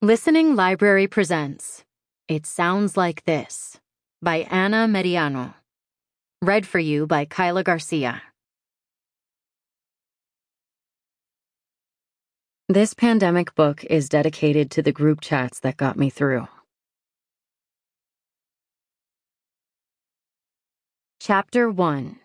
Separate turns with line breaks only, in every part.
Listening Library presents It Sounds Like This by Anna Mediano. Read for you by Kyla Garcia. This pandemic book is dedicated to the group chats that got me through. Chapter 1.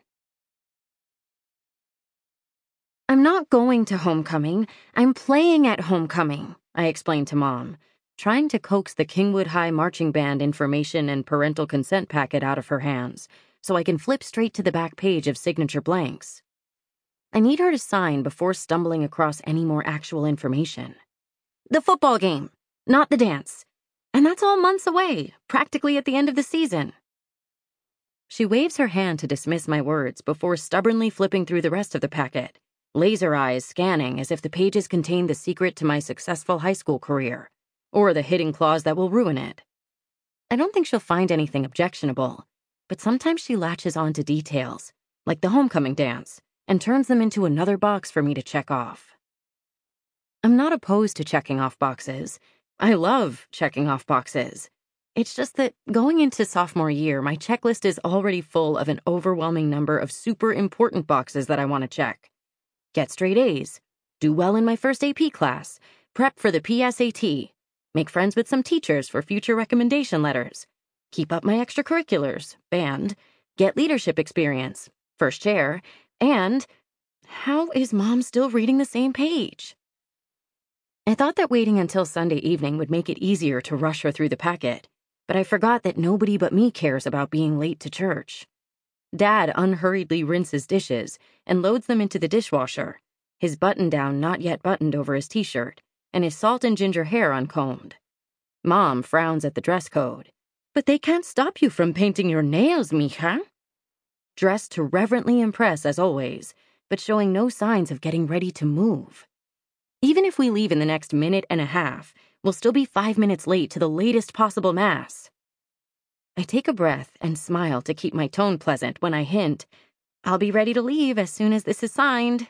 I'm not going to homecoming. I'm playing at homecoming, I explained to Mom, trying to coax the Kingwood High Marching Band information and parental consent packet out of her hands so I can flip straight to the back page of signature blanks. I need her to sign before stumbling across any more actual information. The football game, not the dance. And that's all months away, practically at the end of the season. She waves her hand to dismiss my words before stubbornly flipping through the rest of the packet, laser eyes scanning as if the pages contain the secret to my successful high school career, or the hidden clause that will ruin it. I don't think she'll find anything objectionable, but sometimes she latches on to details, like the homecoming dance, and turns them into another box for me to check off. I'm not opposed to checking off boxes. I love checking off boxes. It's just that going into sophomore year, my checklist is already full of an overwhelming number of super important boxes that I want to check. Get straight A's, do well in my first AP class, prep for the PSAT, make friends with some teachers for future recommendation letters, keep up my extracurriculars, band, get leadership experience, first chair, and how is Mom still reading the same page? I thought that waiting until Sunday evening would make it easier to rush her through the packet, but I forgot that nobody but me cares about being late to church. Dad unhurriedly rinses dishes and loads them into the dishwasher, his button-down not yet buttoned over his t-shirt, and his salt and ginger hair uncombed. Mom frowns at the dress code. But they can't stop you from painting your nails, mija. Dressed to reverently impress as always, but showing no signs of getting ready to move. Even if we leave in the next minute and a half, we'll still be 5 minutes late to the latest possible mass. I take a breath and smile to keep my tone pleasant when I hint, I'll be ready to leave as soon as this is signed.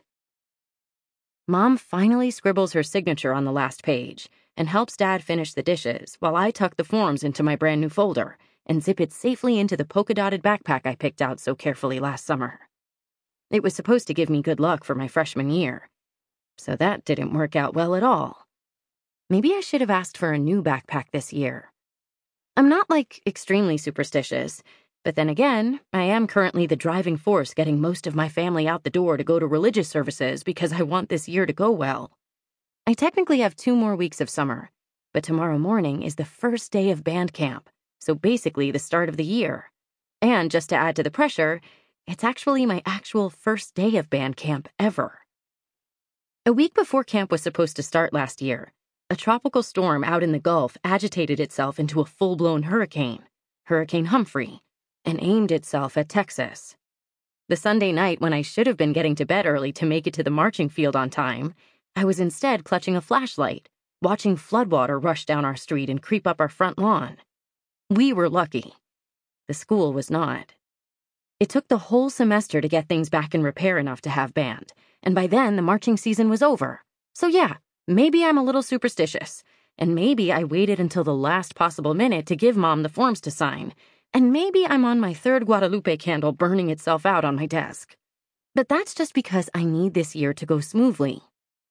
Mom finally scribbles her signature on the last page and helps Dad finish the dishes while I tuck the forms into my brand new folder and zip it safely into the polka-dotted backpack I picked out so carefully last summer. It was supposed to give me good luck for my freshman year, so that didn't work out well at all. Maybe I should have asked for a new backpack this year. I'm not, extremely superstitious, but then again, I am currently the driving force getting most of my family out the door to go to religious services because I want this year to go well. I technically have 2 more weeks of summer, but tomorrow morning is the first day of band camp, so basically the start of the year. And just to add to the pressure, it's actually my actual first day of band camp ever. A week before camp was supposed to start last year, a tropical storm out in the Gulf agitated itself into a full-blown hurricane, Hurricane Humphrey, and aimed itself at Texas. The Sunday night when I should have been getting to bed early to make it to the marching field on time, I was instead clutching a flashlight, watching floodwater rush down our street and creep up our front lawn. We were lucky. The school was not. It took the whole semester to get things back in repair enough to have band, and by then the marching season was over. So yeah, maybe I'm a little superstitious, and maybe I waited until the last possible minute to give Mom the forms to sign, and maybe I'm on my 3rd Guadalupe candle burning itself out on my desk. But that's just because I need this year to go smoothly.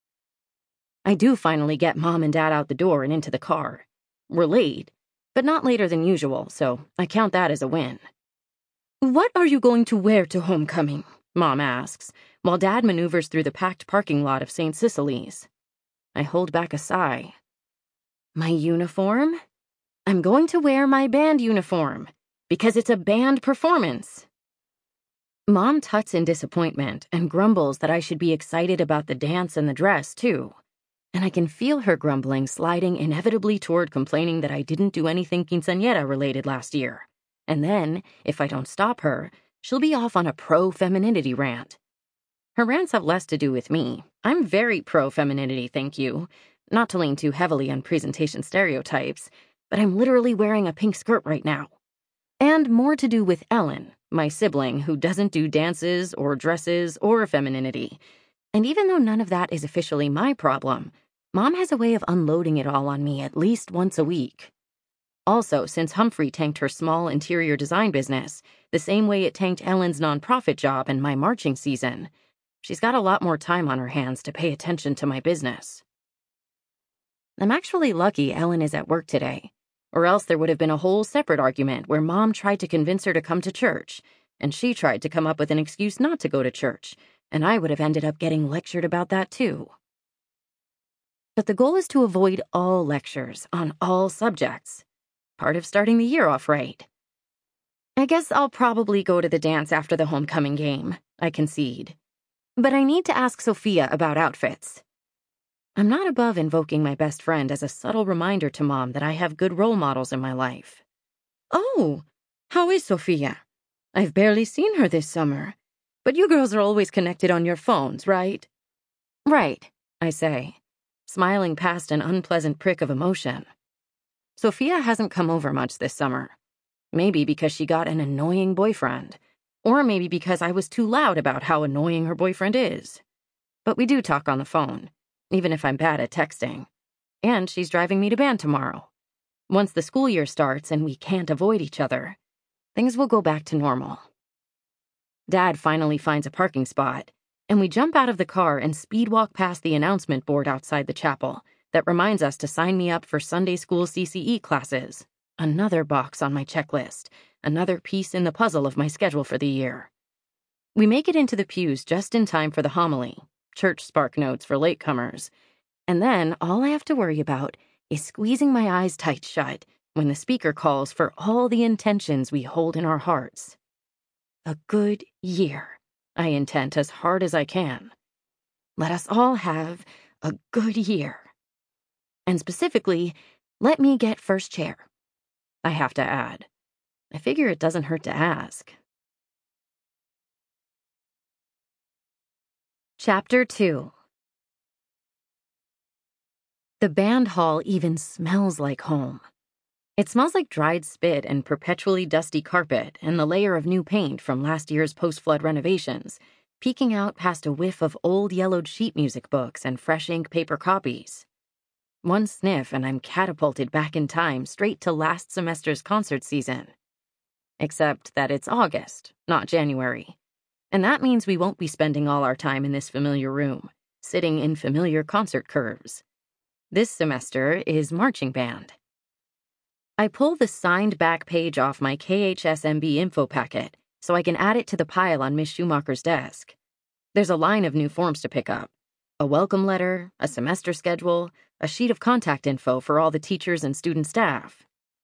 I do finally get Mom and Dad out the door and into the car. We're late, but not later than usual, so I count that as a win. What are you going to wear to homecoming? Mom asks, while Dad maneuvers through the packed parking lot of St. Cecily's. I hold back a sigh. My uniform? I'm going to wear my band uniform, because it's a band performance. Mom tuts in disappointment and grumbles that I should be excited about the dance and the dress, too. And I can feel her grumbling sliding inevitably toward complaining that I didn't do anything quinceañera-related last year. And then, if I don't stop her, she'll be off on a pro-femininity rant. Her rants have less to do with me. I'm very pro-femininity, thank you. Not to lean too heavily on presentation stereotypes, but I'm literally wearing a pink skirt right now. And more to do with Ellen, my sibling who doesn't do dances or dresses or femininity. And even though none of that is officially my problem, Mom has a way of unloading it all on me at least once a week. Also, since Humphrey tanked her small interior design business, the same way it tanked Ellen's nonprofit job and my marching season, she's got a lot more time on her hands to pay attention to my business. I'm actually lucky Ellen is at work today, or else there would have been a whole separate argument where Mom tried to convince her to come to church, and she tried to come up with an excuse not to go to church, and I would have ended up getting lectured about that too. But the goal is to avoid all lectures on all subjects. Part of starting the year off right. I guess I'll probably go to the dance after the homecoming game, I concede. But I need to ask Sophia about outfits. I'm not above invoking my best friend as a subtle reminder to Mom that I have good role models in my life. Oh, how is Sophia? I've barely seen her this summer. But you girls are always connected on your phones, right? Right, I say, smiling past an unpleasant prick of emotion. Sophia hasn't come over much this summer. Maybe because she got an annoying boyfriend, or maybe because I was too loud about how annoying her boyfriend is. But we do talk on the phone, even if I'm bad at texting. And she's driving me to band tomorrow. Once the school year starts and we can't avoid each other, things will go back to normal. Dad finally finds a parking spot, and we jump out of the car and speed walk past the announcement board outside the chapel that reminds us to sign me up for Sunday school CCE classes. Another box on my checklist, another piece in the puzzle of my schedule for the year. We make it into the pews just in time for the homily, church spark notes for latecomers, and then all I have to worry about is squeezing my eyes tight shut when the speaker calls for all the intentions we hold in our hearts. A good year, I intend as hard as I can. Let us all have a good year. And specifically, let me get first chair. I have to add. I figure it doesn't hurt to ask. Chapter 2. The band hall even smells like home. It smells like dried spit and perpetually dusty carpet and the layer of new paint from last year's post-flood renovations, peeking out past a whiff of old yellowed sheet music books and fresh ink paper copies. One sniff and I'm catapulted back in time straight to last semester's concert season. Except that it's August, not January. And that means we won't be spending all our time in this familiar room, sitting in familiar concert curves. This semester is marching band. I pull the signed back page off my KHSMB info packet so I can add it to the pile on Miss Schumacher's desk. There's a line of new forms to pick up. A welcome letter, a semester schedule, a sheet of contact info for all the teachers and student staff.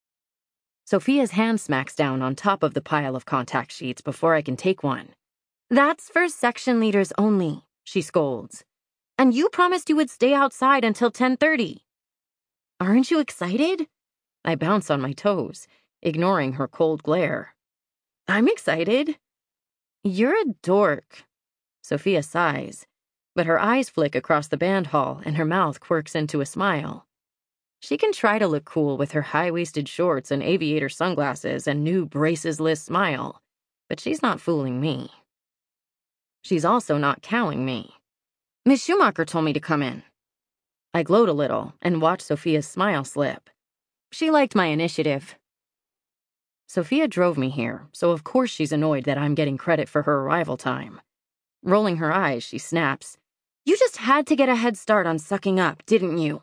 Sophia's hand smacks down on top of the pile of contact sheets before I can take one. That's for section leaders only, she scolds. And you promised you would stay outside until 10:30. Aren't you excited? I bounce on my toes, ignoring her cold glare. I'm excited. You're a dork. Sophia sighs, but her eyes flick across the band hall and her mouth quirks into a smile. She can try to look cool with her high-waisted shorts and aviator sunglasses and new braces-less smile, but she's not fooling me. She's also not cowing me. Miss Schumacher told me to come in. I gloat a little and watch Sophia's smile slip. She liked my initiative. Sophia drove me here, so of course she's annoyed that I'm getting credit for her arrival time. Rolling her eyes, she snaps, "You just had to get a head start on sucking up, didn't you?"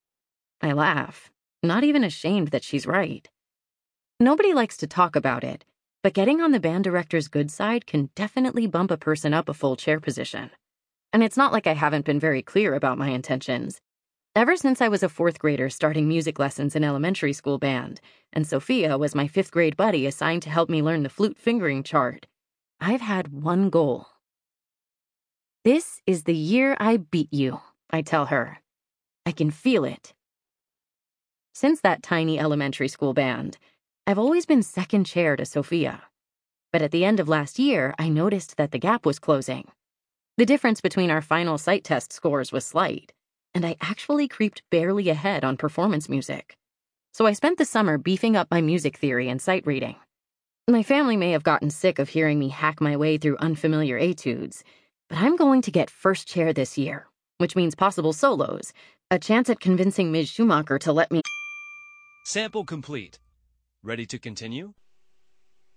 I laugh, not even ashamed that she's right. Nobody likes to talk about it, but getting on the band director's good side can definitely bump a person up a full chair position. And it's not like I haven't been very clear about my intentions. Ever since I was a 4th grader starting music lessons in elementary school band, and Sophia was my 5th grade buddy assigned to help me learn the flute fingering chart, I've had one goal. This is the year I beat you, I tell her. I can feel it. Since that tiny elementary school band, I've always been second chair to Sophia. But at the end of last year, I noticed that the gap was closing. The difference between our final sight test scores was slight, and I actually creeped barely ahead on performance music. So I spent the summer beefing up my music theory and sight reading. My family may have gotten sick of hearing me hack my way through unfamiliar etudes, but I'm going to get first chair this year, which means possible solos, A chance at convincing Ms. Schumacher to let me.
Sample complete. Ready to continue?